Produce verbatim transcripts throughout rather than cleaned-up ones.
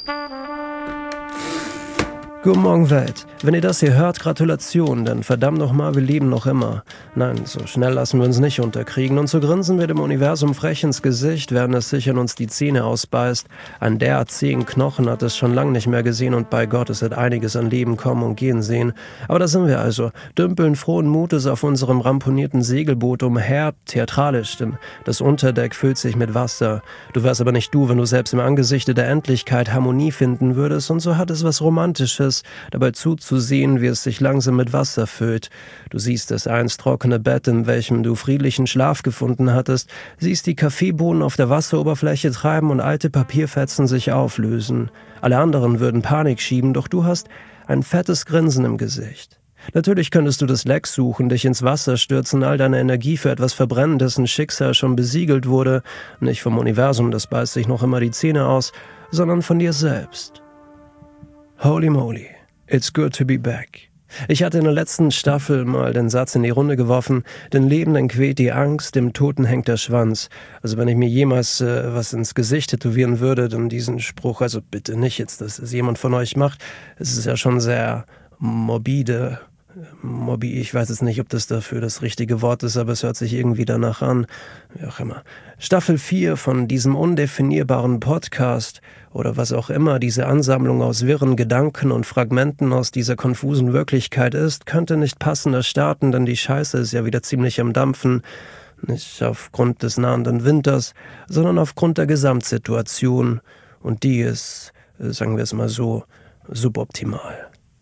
Guten Morgen, Welt. Wenn ihr das hier hört, Gratulation, denn verdammt nochmal, wir leben noch immer. Nein, so schnell lassen wir uns nicht unterkriegen und so grinsen wir dem Universum frech ins Gesicht, während es sich in uns die Zähne ausbeißt. Ein derart zähen Knochen hat es schon lange nicht mehr gesehen und bei Gott, es hat einiges an Leben kommen und gehen sehen. Aber da sind wir also, dümpeln frohen Mutes auf unserem ramponierten Segelboot umher, theatralisch, denn das Unterdeck füllt sich mit Wasser. Du wärst aber nicht du, wenn du selbst im Angesichte der Endlichkeit Harmonie finden würdest und so hat es was Romantisches, dabei zuzusehen, wie es sich langsam mit Wasser füllt. Du siehst das einst trockene Bett, in welchem du friedlichen Schlaf gefunden hattest, siehst die Kaffeebohnen auf der Wasseroberfläche treiben und alte Papierfetzen sich auflösen. Alle anderen würden Panik schieben, doch du hast ein fettes Grinsen im Gesicht. Natürlich könntest du das Leck suchen, dich ins Wasser stürzen, all deine Energie für etwas verbrennen, dessen Schicksal schon besiegelt wurde, nicht vom Universum, das beißt sich noch immer die Zähne aus, sondern von dir selbst. Holy moly, it's good to be back. Ich hatte in der letzten Staffel mal den Satz in die Runde geworfen, den Lebenden quält die Angst, dem Toten hängt der Schwanz. Also wenn ich mir jemals äh, was ins Gesicht tätowieren würde, dann diesen Spruch, also bitte nicht jetzt, dass es jemand von euch macht. Es ist ja schon sehr morbide, Mobi, ich weiß jetzt nicht, ob das dafür das richtige Wort ist, aber es hört sich irgendwie danach an, wie auch immer. Staffel vier von diesem undefinierbaren Podcast oder was auch immer diese Ansammlung aus wirren Gedanken und Fragmenten aus dieser konfusen Wirklichkeit ist, könnte nicht passender starten, denn die Scheiße ist ja wieder ziemlich am Dampfen. Nicht aufgrund des nahenden Winters, sondern aufgrund der Gesamtsituation. Und die ist, sagen wir es mal so, suboptimal.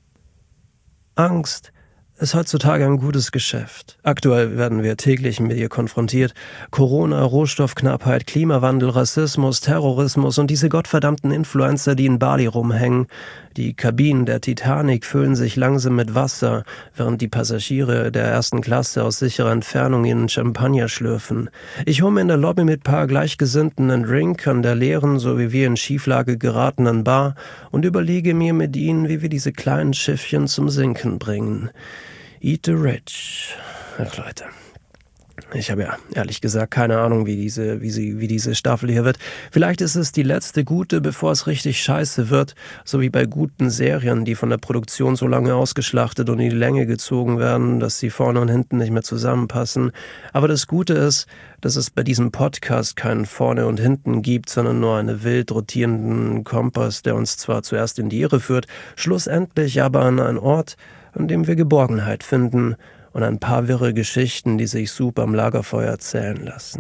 Angst ist heutzutage ein gutes Geschäft. Aktuell werden wir täglich mit ihr konfrontiert. Corona, Rohstoffknappheit, Klimawandel, Rassismus, Terrorismus und diese gottverdammten Influencer, die in Bali rumhängen. Die Kabinen der Titanic füllen sich langsam mit Wasser, während die Passagiere der ersten Klasse aus sicherer Entfernung ihren Champagner schlürfen. Ich hole mir in der Lobby mit paar Gleichgesinnten einen Drink an der leeren, so wie wir in Schieflage geratenen Bar und überlege mir mit ihnen, wie wir diese kleinen Schiffchen zum Sinken bringen. Eat the rich. Ach Leute, ich habe ja ehrlich gesagt keine Ahnung, wie diese, wie sie, wie diese Staffel hier wird. Vielleicht ist es die letzte gute, bevor es richtig scheiße wird, so wie bei guten Serien, die von der Produktion so lange ausgeschlachtet und in die Länge gezogen werden, dass sie vorne und hinten nicht mehr zusammenpassen. Aber das Gute ist, dass es bei diesem Podcast keinen Vorne und Hinten gibt, sondern nur einen wild rotierenden Kompass, der uns zwar zuerst in die Irre führt, schlussendlich aber an einen Ort, an dem wir Geborgenheit finden und ein paar wirre Geschichten, die sich super am Lagerfeuer erzählen lassen.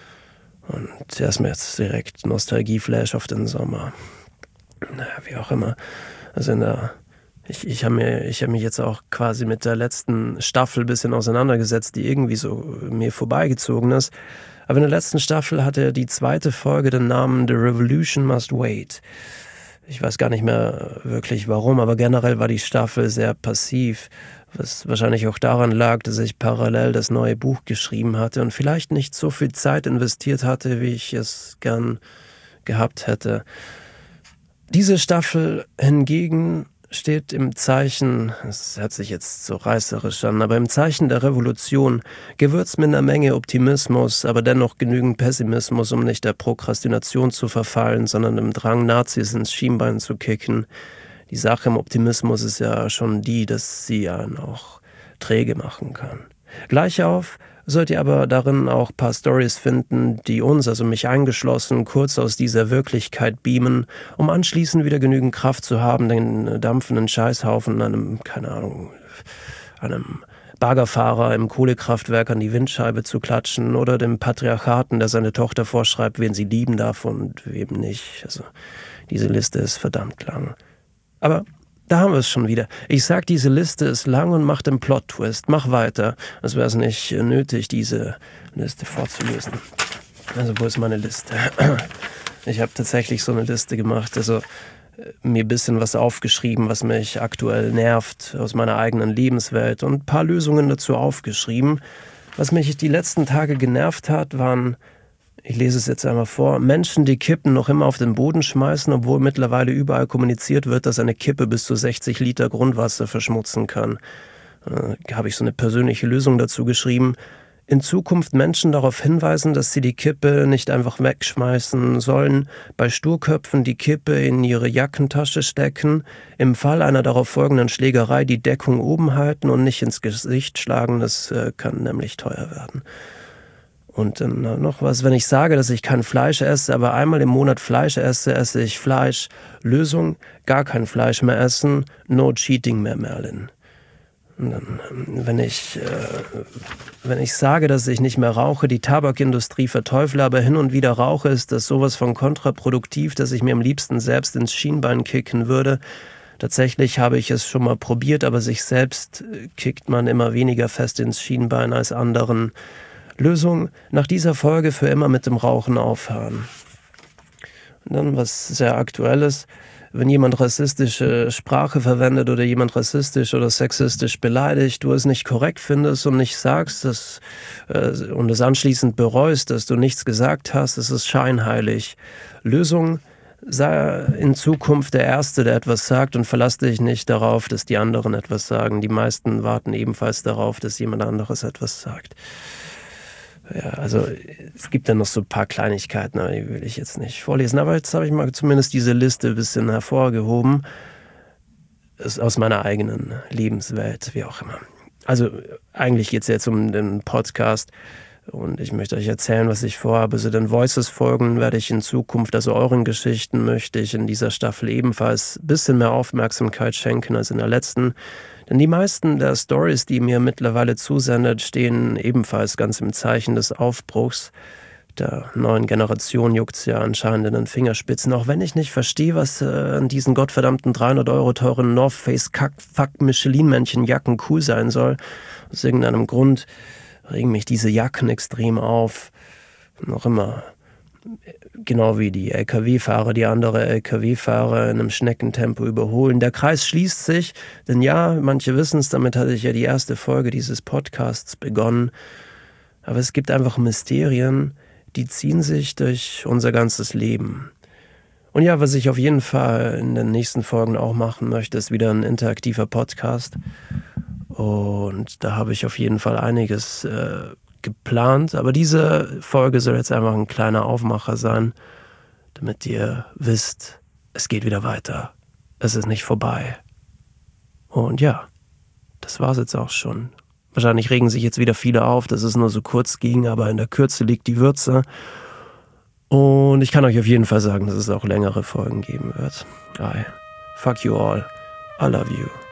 Und erstmal jetzt direkt Nostalgieflash auf den Sommer. Naja, wie auch immer. Also in der, ich, ich habe mir, ich habe mich jetzt auch quasi mit der letzten Staffel ein bisschen auseinandergesetzt, die irgendwie so mir vorbeigezogen ist. Aber in der letzten Staffel hatte die zweite Folge den Namen The Revolution Must Wait. Ich weiß gar nicht mehr wirklich warum, aber generell war die Staffel sehr passiv, was wahrscheinlich auch daran lag, dass ich parallel das neue Buch geschrieben hatte und vielleicht nicht so viel Zeit investiert hatte, wie ich es gern gehabt hätte. Diese Staffel hingegen steht im Zeichen, es hört sich jetzt so reißerisch an, aber im Zeichen der Revolution, gewürzt mit einer Menge Optimismus, aber dennoch genügend Pessimismus, um nicht der Prokrastination zu verfallen, sondern dem Drang, Nazis ins Schienbein zu kicken. Die Sache im Optimismus ist ja schon die, dass sie einen auch träge machen kann. Gleich auf sollt ihr aber darin auch ein paar Storys finden, die uns, also mich eingeschlossen, kurz aus dieser Wirklichkeit beamen, um anschließend wieder genügend Kraft zu haben, den dampfenden Scheißhaufen einem, keine Ahnung, einem Baggerfahrer im Kohlekraftwerk an die Windscheibe zu klatschen oder dem Patriarchaten, der seine Tochter vorschreibt, wen sie lieben darf und wem nicht. Also diese Liste ist verdammt lang. Aber da haben wir es schon wieder. Ich sag, diese Liste ist lang und mach den Plot-Twist. Mach weiter. Es wäre es nicht nötig, diese Liste vorzulösen. Also, wo ist meine Liste? Ich habe tatsächlich so eine Liste gemacht. Also, mir ein bisschen was aufgeschrieben, was mich aktuell nervt aus meiner eigenen Lebenswelt und ein paar Lösungen dazu aufgeschrieben. Was mich die letzten Tage genervt hat, waren, ich lese es jetzt einmal vor, Menschen, die Kippen noch immer auf den Boden schmeißen, obwohl mittlerweile überall kommuniziert wird, dass eine Kippe bis zu sechzig Liter Grundwasser verschmutzen kann. Äh, habe ich so eine persönliche Lösung dazu geschrieben. in Zukunft Menschen darauf hinweisen, dass sie die Kippe nicht einfach wegschmeißen sollen, bei Sturköpfen die Kippe in ihre Jackentasche stecken, im Fall einer darauf folgenden Schlägerei die Deckung oben halten und nicht ins Gesicht schlagen, das äh, kann nämlich teuer werden. Und dann noch was, wenn ich sage, dass ich kein Fleisch esse, aber einmal im Monat Fleisch esse, esse ich Fleisch. Lösung, gar kein Fleisch mehr essen, no cheating mehr, Merlin. Und dann, wenn ich, äh, wenn ich sage, dass ich nicht mehr rauche, die Tabakindustrie verteufle, aber hin und wieder rauche, ist das sowas von kontraproduktiv, dass ich mir am liebsten selbst ins Schienbein kicken würde. Tatsächlich habe ich es schon mal probiert, aber sich selbst kickt man immer weniger fest ins Schienbein als anderen. Lösung, nach dieser Folge für immer mit dem Rauchen aufhören. Und dann was sehr Aktuelles, wenn jemand rassistische Sprache verwendet oder jemand rassistisch oder sexistisch beleidigt, du es nicht korrekt findest und nicht sagst dass, äh, und es anschließend bereust, dass du nichts gesagt hast, es ist scheinheilig. Lösung, sei in Zukunft der Erste, der etwas sagt und verlass dich nicht darauf, dass die anderen etwas sagen. Die meisten warten ebenfalls darauf, dass jemand anderes etwas sagt. Ja, also es gibt dann noch so ein paar Kleinigkeiten, aber die will ich jetzt nicht vorlesen. Aber jetzt habe ich mal zumindest diese Liste ein bisschen hervorgehoben. Ist aus meiner eigenen Lebenswelt, wie auch immer. Also eigentlich geht es jetzt um den Podcast und ich möchte euch erzählen, was ich vorhabe. Also den Voices-Folgen werde ich in Zukunft, also euren Geschichten möchte ich in dieser Staffel ebenfalls ein bisschen mehr Aufmerksamkeit schenken als in der letzten. Denn die meisten der Stories, die mir mittlerweile zusendet, stehen ebenfalls ganz im Zeichen des Aufbruchs. Der neuen Generation juckt es ja anscheinend in den Fingerspitzen. Auch wenn ich nicht verstehe, was äh, an diesen gottverdammten dreihundert Euro teuren North Face Kack-Fuck-Michelin-Männchen-Jacken cool sein soll. Aus irgendeinem Grund regen mich diese Jacken extrem auf. Noch immer. Genau wie die L K W-Fahrer, die andere L K W-Fahrer in einem Schneckentempo überholen. Der Kreis schließt sich, denn ja, manche wissen es, damit hatte ich ja die erste Folge dieses Podcasts begonnen. Aber es gibt einfach Mysterien, die ziehen sich durch unser ganzes Leben. Und ja, was ich auf jeden Fall in den nächsten Folgen auch machen möchte, ist wieder ein interaktiver Podcast. Und da habe ich auf jeden Fall einiges äh, geplant, aber diese Folge soll jetzt einfach ein kleiner Aufmacher sein, damit ihr wisst, es geht wieder weiter. Es ist nicht vorbei. Und ja, das war's jetzt auch schon. Wahrscheinlich regen sich jetzt wieder viele auf, dass es nur so kurz ging, aber in der Kürze liegt die Würze. Und ich kann euch auf jeden Fall sagen, dass es auch längere Folgen geben wird. I fuck you all. I love you.